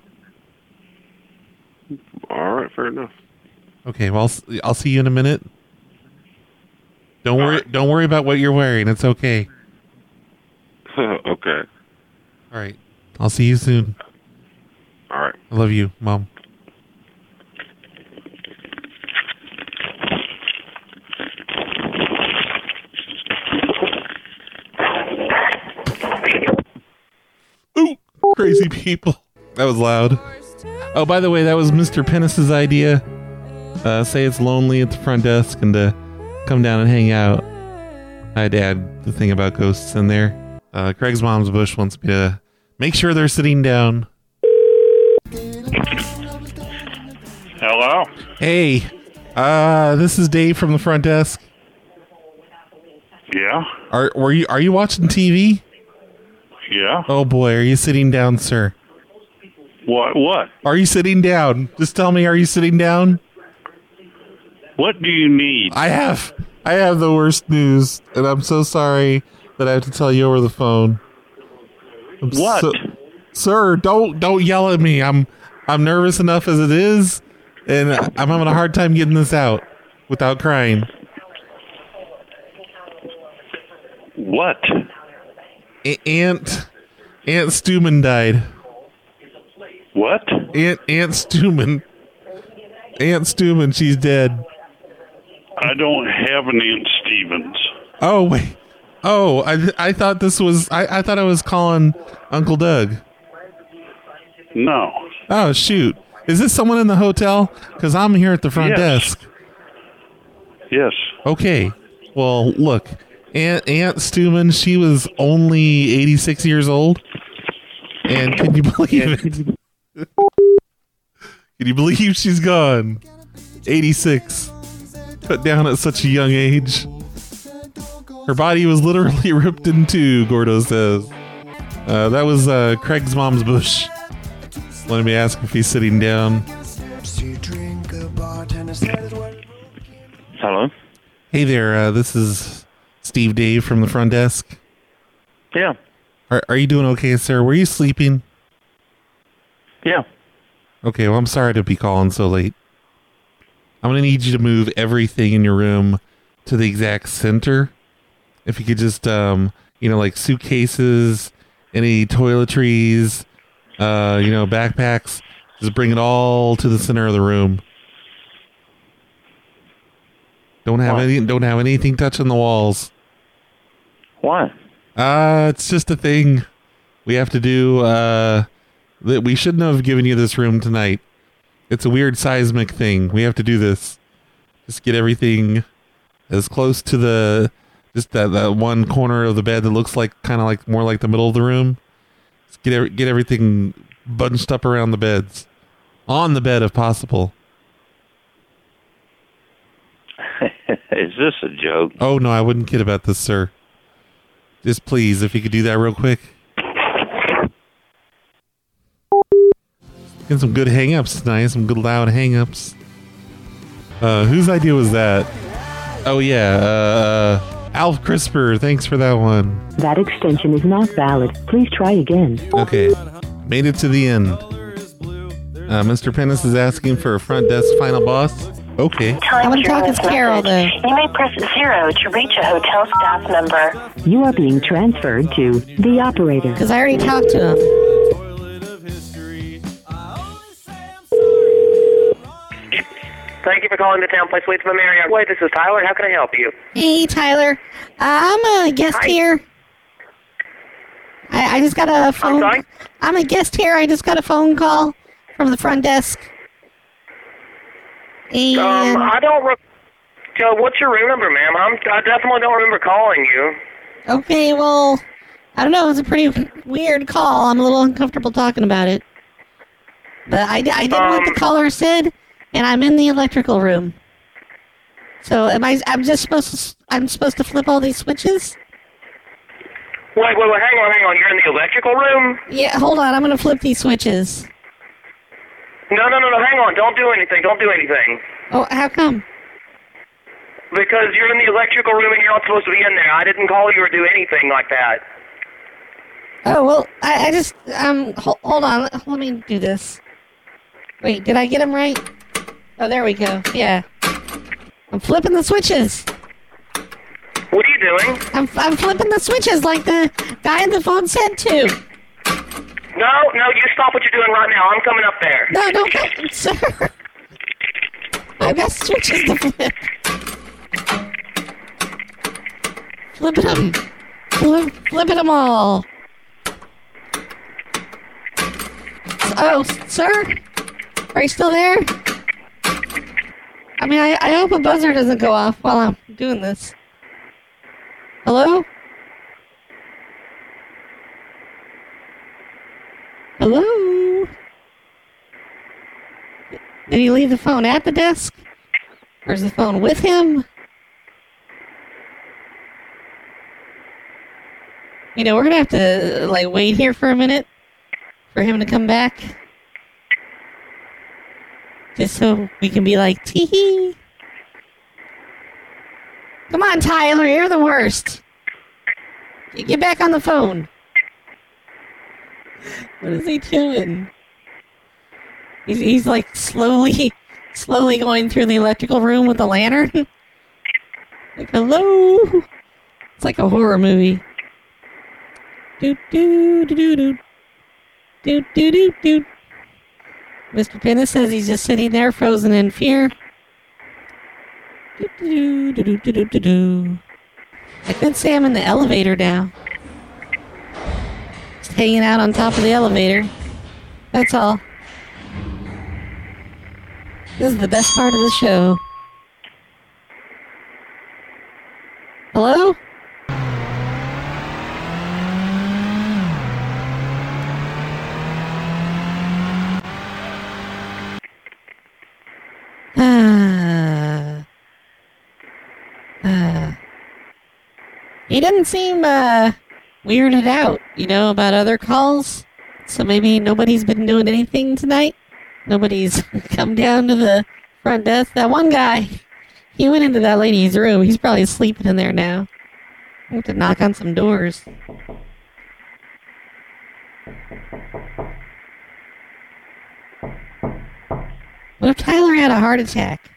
All right, fair enough. Okay, well, I'll, s- I'll see you in a minute. Don't worry, don't worry about what you're wearing. It's okay. Okay. All right. I'll see you soon. All right. I love you, Mom. Ooh, crazy people. That was loud. Oh, by the way, that was Mister Penis's idea. Uh, say it's lonely at the front desk and to come down and hang out. I had to add the thing about ghosts in there. Uh, Craig's mom's bush wants me to make sure they're sitting down. Hello? Hey, uh, this is Dave from the front desk. Yeah? Are were you are you watching T V? Yeah? Oh boy, are you sitting down, sir? What? What? Are you sitting down? Just tell me, are you sitting down? What do you need? I have I have the worst news, and I'm so sorry that I have to tell you over the phone. I'm What? so- sir, don't don't yell at me. I'm I'm nervous enough as it is, and I'm having a hard time getting this out without crying. What? A- Aunt Aunt Stuman died. What? Aunt Aunt Stuman. Aunt Stuman, she's dead. I don't have an Aunt Stevens. Oh wait. Oh, I I thought this was I, I thought I was calling Uncle Doug. No. Oh shoot. Is this someone in the hotel? Because I'm here at the front Yes. desk. Yes. Okay. Well, look. Aunt Aunt Stuman, she was only eighty-six years old. And can you believe it? Can you believe she's gone? eighty-six. Cut down at such a young age. Her body was literally ripped in two, Gordo says. Uh, that was uh, Craig's mom's bush. Let me ask if he's sitting down. Hello? Hey there, uh, this is Steve Dave from the front desk. Yeah. Are, are you doing okay, sir? Were you sleeping? Yeah. Okay, well, I'm sorry to be calling so late. I'm going to need you to move everything in your room to the exact center. If you could just, um, you know, like suitcases, any toiletries, uh, you know, backpacks, just bring it all to the center of the room. Don't have Why? any, don't have anything touching the walls. Why? Uh, it's just a thing we have to do. Uh, that we shouldn't have given you this room tonight. It's a weird seismic thing. We have to do this. Just get everything as close to the, just that, that one corner of the bed that looks like kind of like more like the middle of the room. Just get every, get everything bunched up around the beds, on the bed if possible. Is this a joke? Oh no, I wouldn't kid about this, sir. Just please, if you could do that real quick. Getting some good hang-ups tonight, some good loud hang-ups. Uh, whose idea was that? Oh yeah, uh, uh, Alf Crisper, thanks for that one. That extension is not valid. Please try again. Okay, made it to the end. Uh, Mister Penis is asking for a front desk final boss. Okay. I want to talk to Carol, though. You may press zero to reach a hotel staff member. You are being transferred to the operator. Because I already talked to him. Thank you for calling the Town Place Suites of Marriott. Wait, this is Tyler. How can I help you? Hey, Tyler. Uh, I'm a guest Hi. here. I, I just got a phone. I'm sorry? I'm a guest here. I just got a phone call from the front desk. And Um, I don't. Re- Joe, what's your room number, ma'am? I'm, I definitely don't remember calling you. okay, well, I don't know. It was a pretty weird call. I'm a little uncomfortable talking about it. But I, I did what the Um, caller said, and I'm in the electrical room. So am I? I'm just supposed to. I'm supposed to flip all these switches. Wait, wait, wait, hang on, hang on. You're in the electrical room? Yeah, hold on. I'm going to flip these switches. No, no, no, no, hang on. Don't do anything. Don't do anything. Oh, how come? Because you're in the electrical room and you're not supposed to be in there. I didn't call you or do anything like that. Oh, well, I, I just, um, hold, hold on. Let, let me do this. Wait, did I get him right? Oh, there we go. Yeah. I'm flipping the switches. What are you doing? I'm, I'm flipping the switches like the guy on the phone said to. No, no, you stop what you're doing right now. I'm coming up there. No, don't go, sir. I've got switches to flip. Flipping them. Flip, flipping them all. Oh, sir? Are you still there? I mean, I, I hope a buzzer doesn't go off while I'm doing this. Hello? Hello? Did he leave the phone at the desk? Or is the phone with him? You know, we're gonna have to, like, wait here for a minute for him to come back. Just so we can be like, tee-hee. Come on, Tyler, you're the worst. Get back on the phone. What is he doing? He's, he's like slowly, slowly going through the electrical room with the lantern. Like, hello? It's like a horror movie. Do do do do do. Do do do do. Mister Pennis says he's just sitting there frozen in fear. Do do do do do do do do. I could say I'm in the elevator now. Just hanging out on top of the elevator. That's all. This is the best part of the show. Hello? Ah. Ah. He didn't seem uh, weirded out, you know, about other calls. So maybe nobody's been doing anything tonight. Nobody's come down to the front desk. That one guy, he went into that lady's room. He's probably sleeping in there now. I have to knock on some doors. What if Tyler had a heart attack?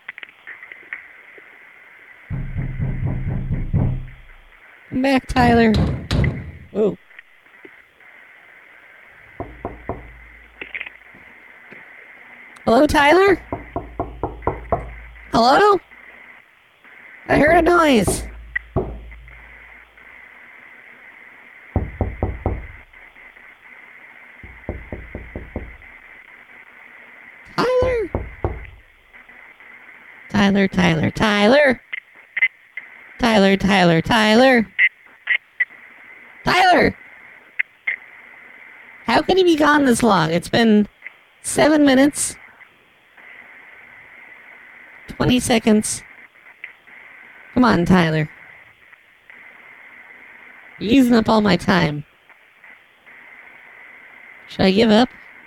Come back, Tyler. Whoa. Hello, Tyler? Hello? I heard a noise. Tyler? Tyler, Tyler, Tyler. Tyler, Tyler, Tyler. Tyler! How could he be gone this long? It's been seven minutes. Twenty seconds. Come on, Tyler. You're using up all my time. Should I give up?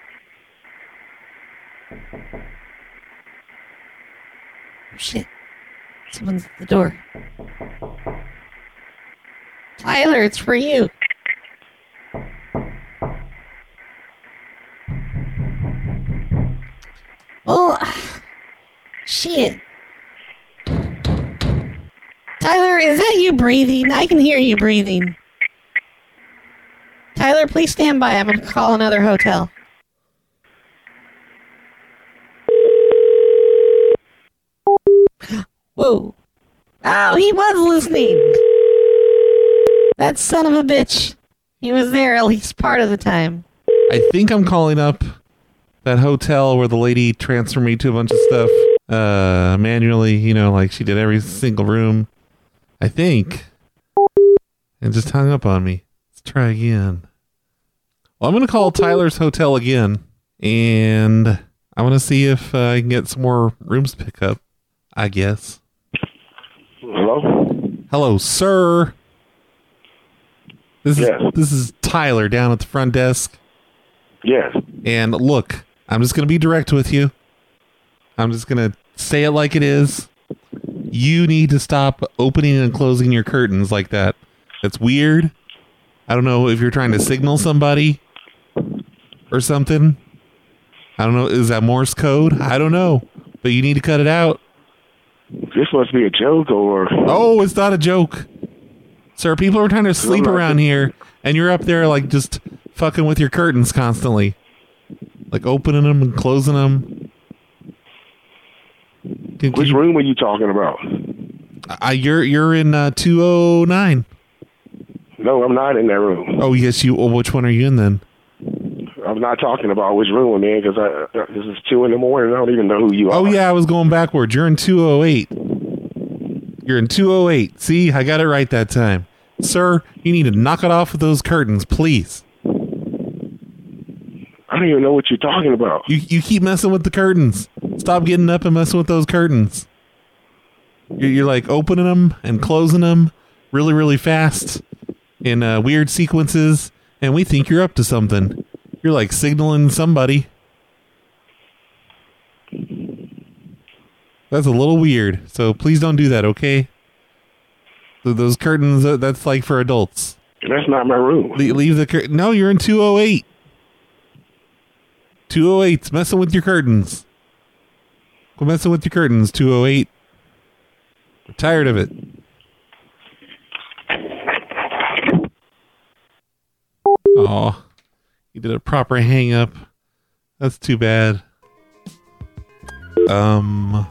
Oh, shit. Someone's at the door. Tyler, it's for you. Oh, shit. Tyler, is that you breathing? I can hear you breathing. Tyler, please stand by. I'm going to call another hotel. Whoa. Oh, he was listening. That son of a bitch. He was there at least part of the time. I think I'm calling up that hotel where the lady transferred me to a bunch of stuff uh, manually, you know, like she did every single room. I think. And just hung up on me. Let's try again. Well, I'm going to call Tyler's hotel again. And I want to see if uh, I can get some more rooms to pick up, I guess. Hello? Hello, sir. This Yes. is this is Tyler down at the front desk. Yes. And look, I'm just going to be direct with you. I'm just going to say it like it is. You need to stop opening and closing your curtains like that. That's weird. I don't know if you're trying to signal somebody or something. I don't know. Is that Morse code? I don't know. But you need to cut it out. This must be a joke or... Oh, it's not a joke. Sir, people are trying to sleep around here, and you're up there like just fucking with your curtains constantly. Like opening them and closing them. Can, can Which you, room are you talking about? I, you're you're in uh, two oh nine. No, I'm not in that room. Oh, yes, you. Well, which one are you in then? I'm not talking about which room I'm in because I, uh, this is two in the morning. I don't even know who you are. Oh, yeah, I was going backwards. You're in two oh eight. You're in two oh eight. See, I got it right that time. Sir, you need to knock it off with those curtains, please. I don't even know what you're talking about. You you keep messing with the curtains. Stop getting up and messing with those curtains. You're, you're like opening them and closing them really, really fast in uh, weird sequences, and we think you're up to something. You're like signaling somebody. That's a little weird, so please don't do that, okay? So those curtains, uh, that's like for adults. That's not my room. Le- leave the curtain. No, you're in two oh eight. two oh eight's messing with your curtains. Quit messing with your curtains, two oh eight. I'm tired of it. Oh, you did a proper hang up. That's too bad. Um.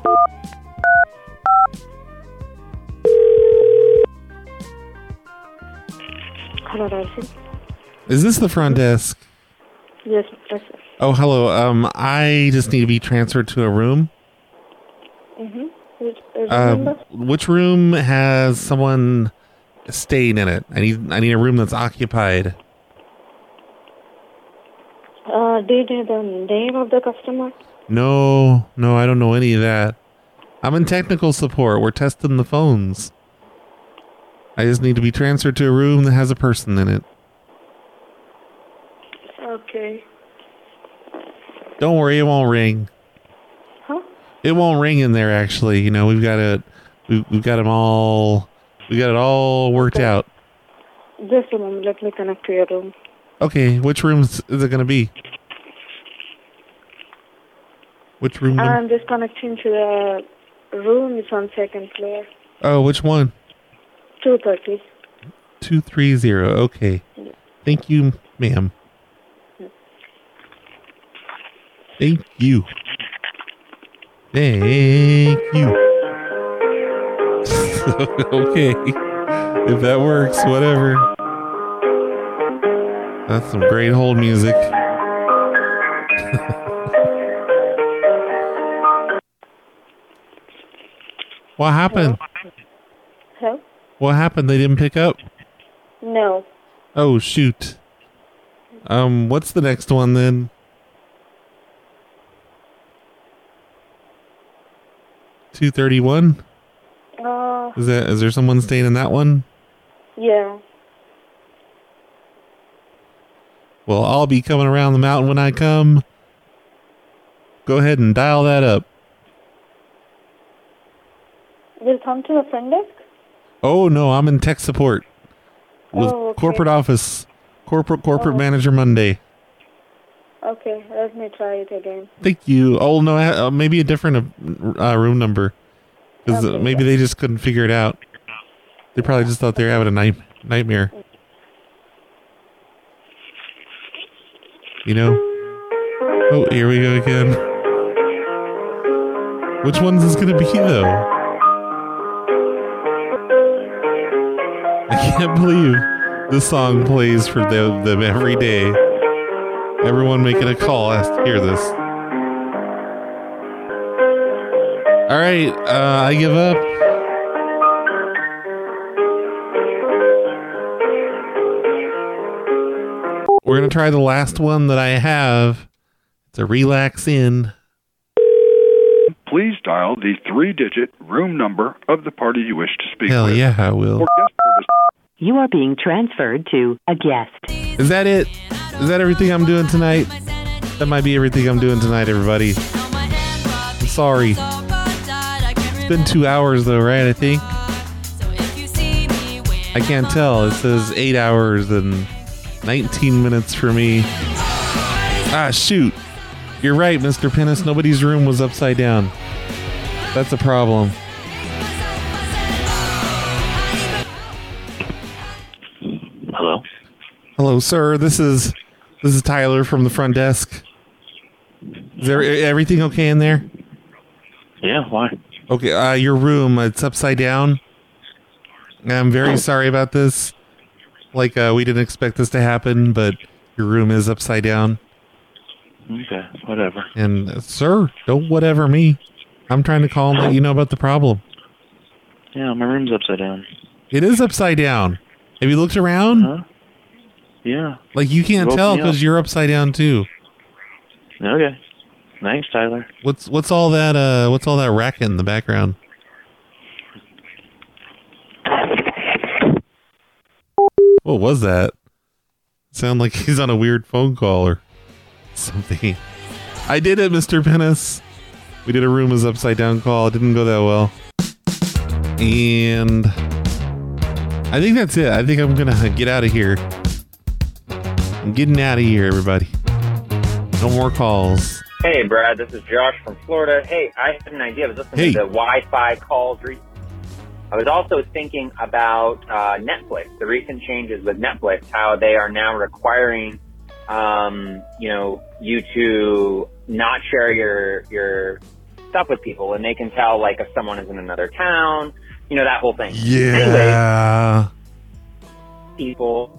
Hello, Darcy. Is this the front desk? Yes, yes. Oh, hello. Um, I just need to be transferred to a room. Mm-hmm. Which, uh, Um, number? which room has someone staying in it? I need I need a room that's occupied. Uh, do you know the name of the customer? No, no, I don't know any of that. I'm in technical support. We're testing the phones. I just need to be transferred to a room that has a person in it. Okay. Don't worry, it won't ring. Huh? It won't ring in there. Actually, you know, we've got it. We've, we've got them all. We got it all worked Okay. out. Just a moment. Let me connect to your room. Okay, which room is it going to be? Which room? num- I'm just connecting to the room. It's on second floor. Oh, which one? two thirty. Two three zero. Okay. Thank you, ma'am. Thank you. Thank you. Okay. If that works, whatever. That's some great hold music. What happened? Hello? What happened? They didn't pick up? No. Oh, shoot. Um, what's the next one then? two thirty-one? Uh, Is that is there someone staying in that one? yeah. Well, I'll be coming around the mountain when I come. Go ahead and dial that up. Will come to the front desk? Oh, no, I'm in tech support. With Oh, okay. corporate office. Corporate corporate Oh. manager Monday. Okay, let me try it again. Thank you. Oh, no, uh, maybe a different uh, room number. Because Okay. maybe they just couldn't figure it out. They probably just thought they were having a night- nightmare. You know? Oh, here we go again. Which one's this going to be, though? I can't believe this song plays for them, them every day. Everyone making a call has to hear this. All right, uh, I give up. We're going to try the last one that I have. It's a relax in. Please dial the three-digit room number of the party you wish to speak Hell with. yeah, I will. For guest service. You are being transferred to a guest. Is that it? Is that everything I'm doing tonight? That might be everything I'm doing tonight, everybody. I'm sorry. It's been two hours though, right? I think. I can't tell. It says eight hours and nineteen minutes for me. Ah, shoot. You're right, Mister Pennis. Nobody's room was upside down. That's a problem. Hello. Hello, sir. This is this is Tyler from the front desk. Is there everything okay in there? Yeah, why? Okay, uh, your room, it's upside down. I'm very sorry about this. Like, uh, we didn't expect this to happen, but your room is upside down. Okay, whatever. And, uh, sir, don't whatever me. I'm trying to call and let you know about the problem. Yeah, my room's upside down. It is upside down. Have you looked around? Huh? Yeah. Like, you can't You tell woke me because up. you're upside down, too. Okay. Thanks, Tyler. What's what's all that, uh, what's all that racket in the background? What was that? Sound like he's on a weird phone call or something. I did it, Mister Pennis. We did a room is upside down call. It didn't go that well. And I think that's it. I think I'm going to get out of here. I'm getting out of here, everybody. No more calls. Hey, Brad, this is Josh from Florida. Hey, I had an idea. I was listening Hey. to the Wi-Fi calls. Re- I was also thinking about uh, Netflix, the recent changes with Netflix, how they are now requiring, um, you know, you to not share your your stuff with people, and they can tell, like, if someone is in another town, you know, that whole thing. Yeah. Anyways, people.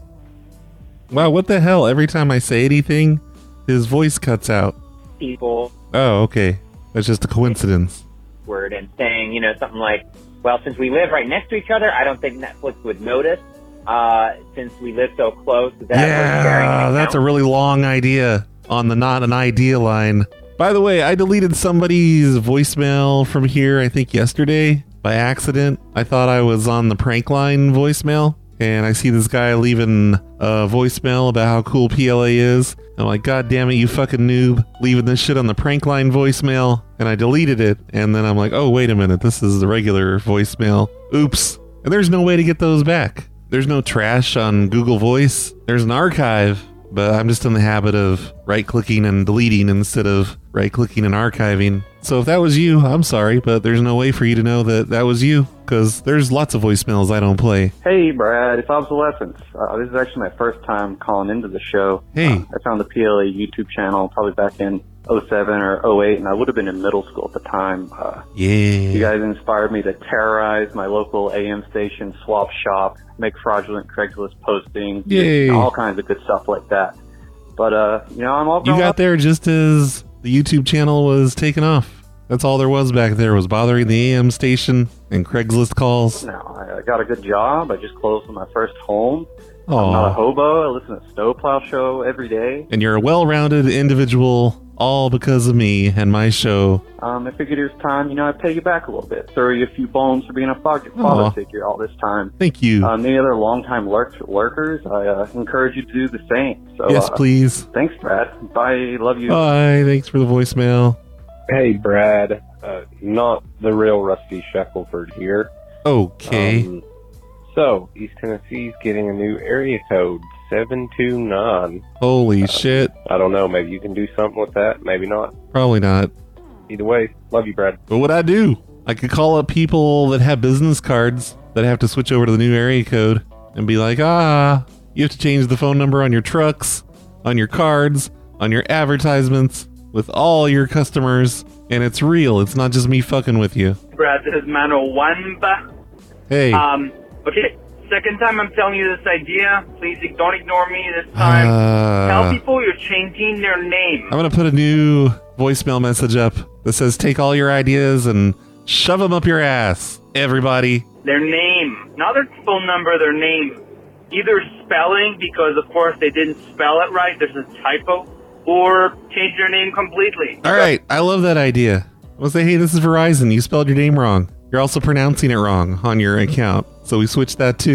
Wow, what the hell? Every time I say anything, his voice cuts out. people Oh, okay. That's just a coincidence. word and saying, you know, something like, well, since we live right next to each other, I don't think Netflix would notice, uh, since we live so close that we're sharing an Yeah, that's a account. really long idea on the not an idea line. By the way, I deleted somebody's voicemail from here, I think yesterday, by accident. I thought I was on the prank line voicemail, and I see this guy leaving a voicemail about how cool P L A is. I'm like, God damn it, you fucking noob, leaving this shit on the prank line voicemail. And I deleted it, and then I'm like, oh, wait a minute, this is the regular voicemail. Oops. And there's no way to get those back. There's no trash on Google Voice. There's an archive, but I'm just in the habit of right-clicking and deleting instead of right-clicking and archiving. So if that was you, I'm sorry, but there's no way for you to know that that was you, because there's lots of voicemails I don't play. Hey, Brad, it's Obsolescence. Uh, this is actually my first time calling into the show. Hey. Uh, I found the P L A YouTube channel probably back in oh seven or oh eight, and I would have been in middle school at the time. Uh, Yeah. You guys inspired me to terrorize my local A M station, swap shop, make fraudulent Craigslist postings, Yay. all kinds of good stuff like that. But, uh, you know, I'm all You grown got up. there just as the YouTube channel was taken off. That's all there was back there, was bothering the A M station and Craigslist calls. Now, I I got a good job. I just closed my first home. Aw. I'm not a hobo. I listen to Snowplow Show every day. And you're a well-rounded individual, all because of me and my show. Um, I figured it was time, you know, I'd pay you back a little bit. Throw you a few bones for being a father, father Aw. figure all this time. Thank you. Um, any other longtime lurk- lurkers, I uh, encourage you to do the same. So, Yes, uh, please. Thanks, Brad. Bye. Love you. Bye. Thanks for the voicemail. Hey, Brad. Uh, not the real Rusty Shackelford here. Okay. Um, so, East Tennessee's getting a new area code, seven two nine. Holy shit. I don't know. Maybe you can do something with that. Maybe not. Probably not. Either way, love you, Brad. But what I do? I could call up people that have business cards that have to switch over to the new area code and be like, ah, you have to change the phone number on your trucks, on your cards, on your advertisements, with all your customers. And it's real. It's not just me fucking with you. Brad, this is Mano Wamba. Hey. Um, okay, second time I'm telling you this idea. Please don't ignore me this time. Uh, Tell people you're changing their name. I'm going to put a new voicemail message up that says, take all your ideas and shove them up your ass, everybody. Their name. Not their phone number, their name. Either spelling, because of course they didn't spell it right, there's a typo, or change their name completely. All right, I love that idea. We'll say, hey, this is Verizon. You spelled your name wrong. You're also pronouncing it wrong on your account. So we switched that too.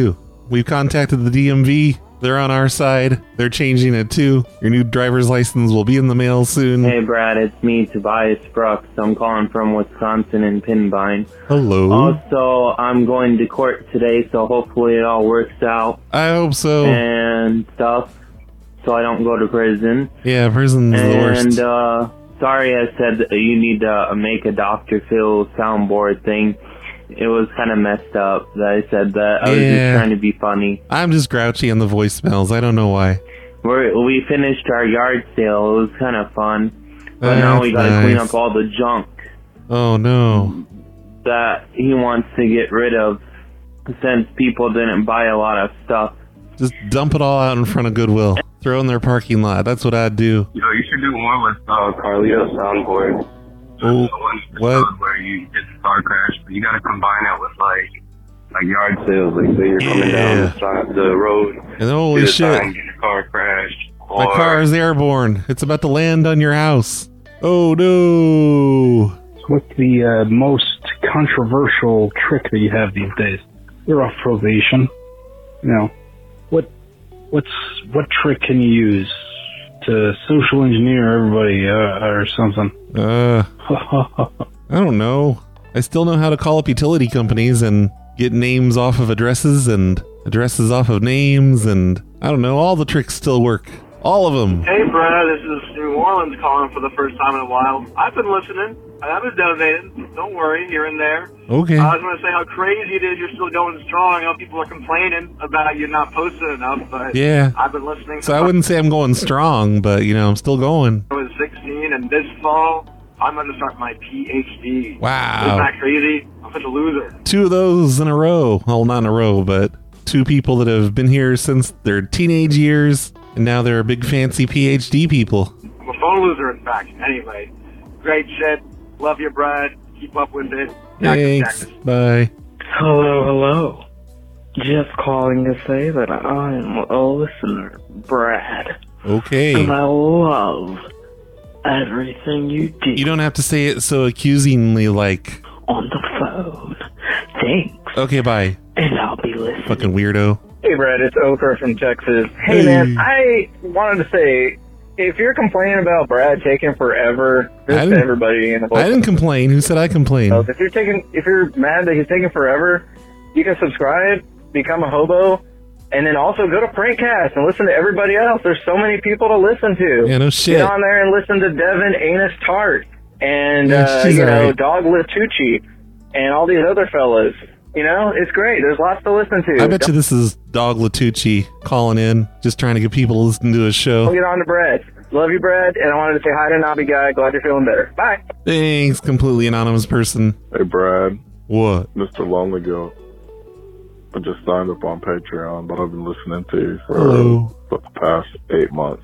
We've contacted the D M V. They're on our side. They're changing it too. Your new driver's license will be in the mail soon. Hey, Brad, it's me, Tobias Brooks. I'm calling from Wisconsin in Pinbine. Hello. Also, I'm going to court today, so hopefully it all works out. I hope so. And stuff, so I don't go to prison. Yeah, prison's and, the worst. And, uh, sorry I said that you need to uh, make a Doctor Phil soundboard thing. It was kind of messed up that I said that. I was Yeah. just trying to be funny. I'm just grouchy on the voicemails. I don't know why. We're, we finished our yard sale. It was kind of fun. But That's now we gotta nice. clean up all the junk Oh, no. that he wants to get rid of since people didn't buy a lot of stuff. Just dump it all out in front of Goodwill. Throw in their parking lot. That's what I'd do. Yo, you should do one with uh, Carlito's soundboard. Oh, what? Where you get the car crash, but you gotta combine it with like like yard sales. Like say you're coming down the, side, the road, And holy get a shit. sign, get your car crashed. My or- car is airborne. It's about to land on your house. Oh, no. What's the uh, most controversial trick that you have these days? You're off probation. You know, what what's what trick can you use to social engineer everybody uh, or something? Uh, I don't know. I still know how to call up utility companies and get names off of addresses and addresses off of names, and I don't know. All the tricks still work. All of them. Hey, Brad, this is New Orleans calling for the first time in a while. I've been listening. I've been donating. Don't worry, here and there. Okay. I was going to say how crazy it is you're still going strong. I know people are complaining about you not posting enough, but Yeah. I've been listening. So I wouldn't say I'm going strong, but, you know, I'm still going. I was sixteen, and this fall, I'm going to start my P H D. Wow. Isn't that crazy? I'm such a loser. Two of those in a row. Well, not in a row, but two people that have been here since their teenage years, and now they're big fancy P H D people. I'm a phone loser, in fact. Anyway, great shit. Love you, Brad. Keep up with it. Thanks. Bye. Hello, hello. Just calling to say that I'm a listener, Brad. Okay. And I love everything you do You don't have to say it so accusingly like, on the phone. Thanks, okay, bye. and I'll be listening. Fucking weirdo. Hey, Brad, it's Oprah from Texas. Hey, Hey. man, I wanted to say, if you're complaining about Brad taking forever, I this to didn't- everybody in the I didn't complain. Who said I complained? If you're taking, if you're mad that he's taking forever, you can subscribe, become a hobo, and then also go to Prankcast and listen to everybody else. There's so many people to listen to. Yeah, no shit. Get on there and listen to Devin Anus Tart and Yeah, uh, she's you know alright. Dog Litucci and all these other fellas. You know, it's great. There's lots to listen to. I bet you this is Dog Latucci calling in, just trying to get people to listen to his We'll show. get on to Brad. Love you, Brad, and I wanted to say hi to Nobby Guy. Glad you're feeling better. Bye. Thanks, completely anonymous person. Hey, Brad. What? Mister Lonely Goat. I just signed up on Patreon, but I've been listening to you for Hello. about the past eight months.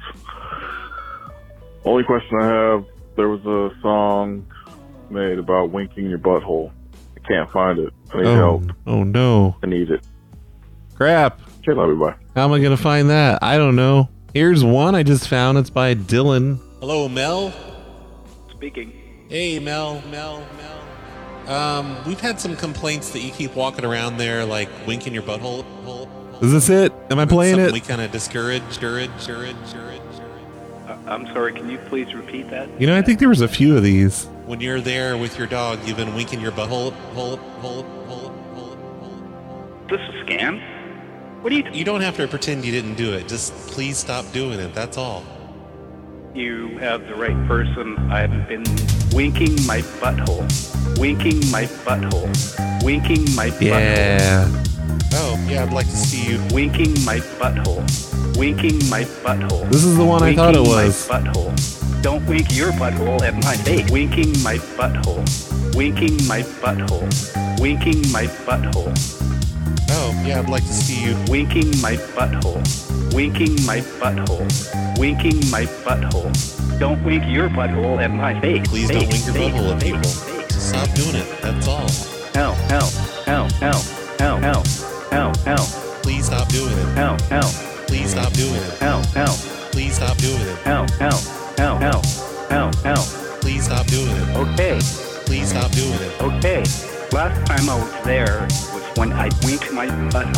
Only question I have, there was a song made about winking your butthole. I can't find it. I need Oh, help. oh no. I need it. Crap. Okay, love you, bye. How am I going to find that? I don't know. Here's one I just found. It's by Dylan. Hello, Mel. Speaking. Hey, Mel, Mel, Mel. Um, we've had some complaints that you keep walking around there, like winking your butthole. Is this it? Am I playing Something it? we kind of discourage, discourage, discourage, discourage. Uh, I'm sorry, can you please repeat that? You know, I think there was a few of these. When you're there with your dog, you've been winking your butthole. Hole, hole, hole, This is a scam? What do you... You don't have to pretend you didn't do it. Just please stop doing it. That's all. You have the right person. I haven't been winking my butthole. Winking my butthole. Winking my butthole. Yeah. Oh, yeah, I'd like to see you. Winking my butthole. Winking my butthole. This is the one I thought it was. Winking my butthole. Don't wink your butthole at my face. Winking my butthole. Winking my butthole. Winking my butthole. Oh, yeah, I'd like to see you. Winking my butthole. Winking my butthole. Winking my butthole. Don't wink your butthole at my face. Please don't wink your butthole at people. Just stop doing it. That's all. Ow, ow, ow, ow, ow, ow, ow, ow. Please stop doing it. Ow, ow. Please stop doing it. Ow, ow. Please stop doing it. Ow, ow, ow, ow, ow, ow. Please stop doing it. Okay. Please stop doing it. Okay. Last time I was there was when I winked my butthole.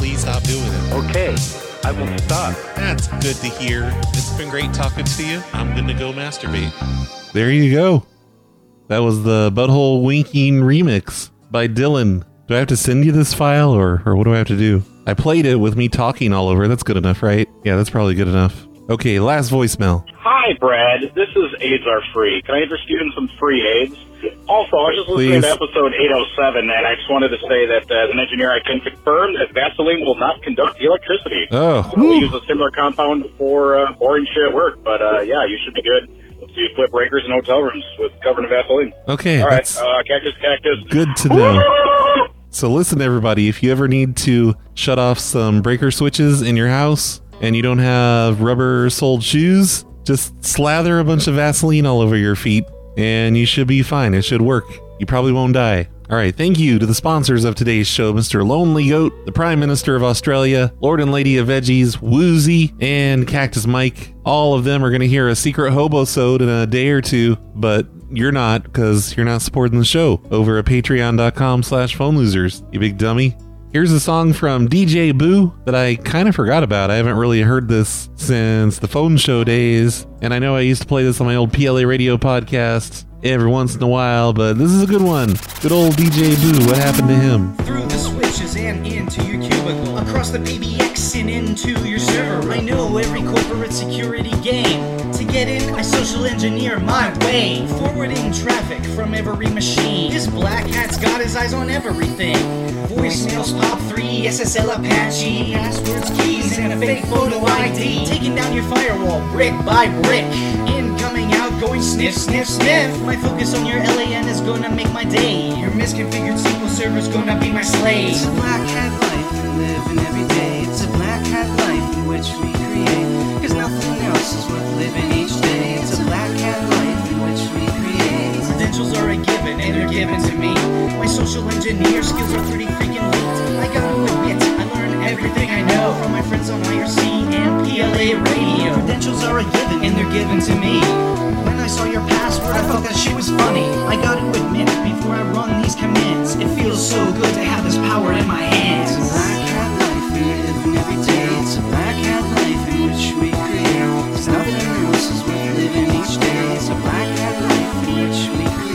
please stop doing it. Okay, I will stop. That's good to hear. It's been great talking to you. I'm going to go masturbate. There you go. That was the Butthole Winking remix by Dylan. Do I have to send you this file, or, or what do I have to do? I played it with me talking all over. That's good enough, right? Yeah, that's probably good enough. Okay, last voicemail. Hi, Brad. This is AIDS Are Free. Can I interest you in some free AIDS? Also, I was just listening Please. to episode eight oh seven, and I just wanted to say that uh, as an engineer, I can confirm that Vaseline will not conduct electricity. Oh. We use a similar compound for uh, boring shit at work, but uh, yeah, you should be good. Let's see you flip breakers in hotel rooms with covered in Vaseline. Okay, All right, that's uh, cactus, cactus. good to know. So listen, everybody, if you ever need to shut off some breaker switches in your house and you don't have rubber-soled shoes, just slather a bunch of Vaseline all over your feet and you should be fine. It should work. You probably won't die. All right, thank you to the sponsors of today's show, Mister Lonely Goat, the Prime Minister of Australia, Lord and Lady of Veggies, Woozy, and Cactus Mike. All of them are going to hear a secret hobo-sode in a day or two, but you're not, because you're not supporting the show over at patreon.com slash phone losers, you big dummy. Here's a song from D J Boo that I kind of forgot about. I haven't really heard this since the phone show days, and I know I used to play this on my old P L A radio podcast every once in a while, but this is a good one. Good old D J Boo, what happened to him? Through the switches and into your cubicle, across the P B X and into your server. I know every corporate security game. To get in, I social engineer my way, forwarding traffic from every machine. This black hat's got his eyes on everything. Voicemails, pop three, S S L Apache, passwords, keys, and a fake photo I D. Taking down your firewall brick by brick. Incoming, outgoing, sniff, sniff, sniff. My focus on your L A N is gonna make my day. Your misconfigured S Q L server's gonna be my slave. It's a black hat life we live in every day. It's a black hat life in which we create. Cause nothing else is worth living each day. It's a black hat life in which we create. Credentials are a given and they're given to me. My social engineer skills are pretty freaking elite. I gotta admit, I learn everything I know from my friends on I R C and P L A radio. Credentials are a given and they're given to me. When I saw your password, I thought that shit was funny. I gotta admit, before I run these commands, it feels so good to have this power in my hands. It's a black hat life we live in every day. It's a black hat life in which we create. Cause nothing else is worth living each day. It's a black hat life in which we create.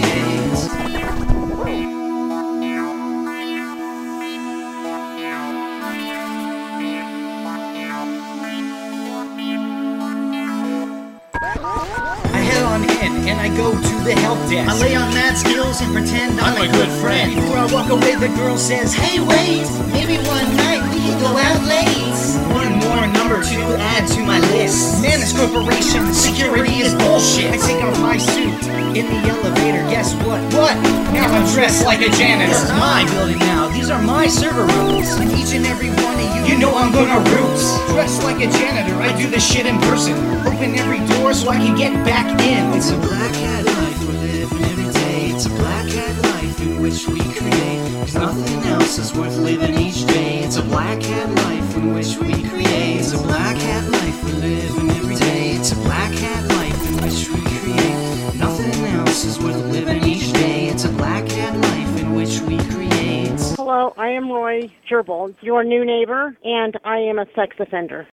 And I go to the help desk. I lay on mad skills and pretend I'm, I'm a good friend. Before I walk away, the girl says, hey, wait, maybe one night we can go out late. One more number to add to my list. Man, this corporation security is bullshit. I take off my suit in the elevator. Guess what? What? Now I'm dressed like a janitor. This is my building now. These are my server rooms. And each and every one of you, you know I'm gonna root. Dressed like a janitor, I do this shit in person. Open every door so I can get back in. It's a black hat life we're living every day. It's a black hat life in which we create. Cause nothing else is worth living each day. It's a black hat life in which we create. It's a black hat life we're living every day. It's a black hat life in which we create. Nothing else is worth living each day. It's a black hat life in which we create. Hello, I am Roy Gerbold, your new neighbor, and I am a sex offender.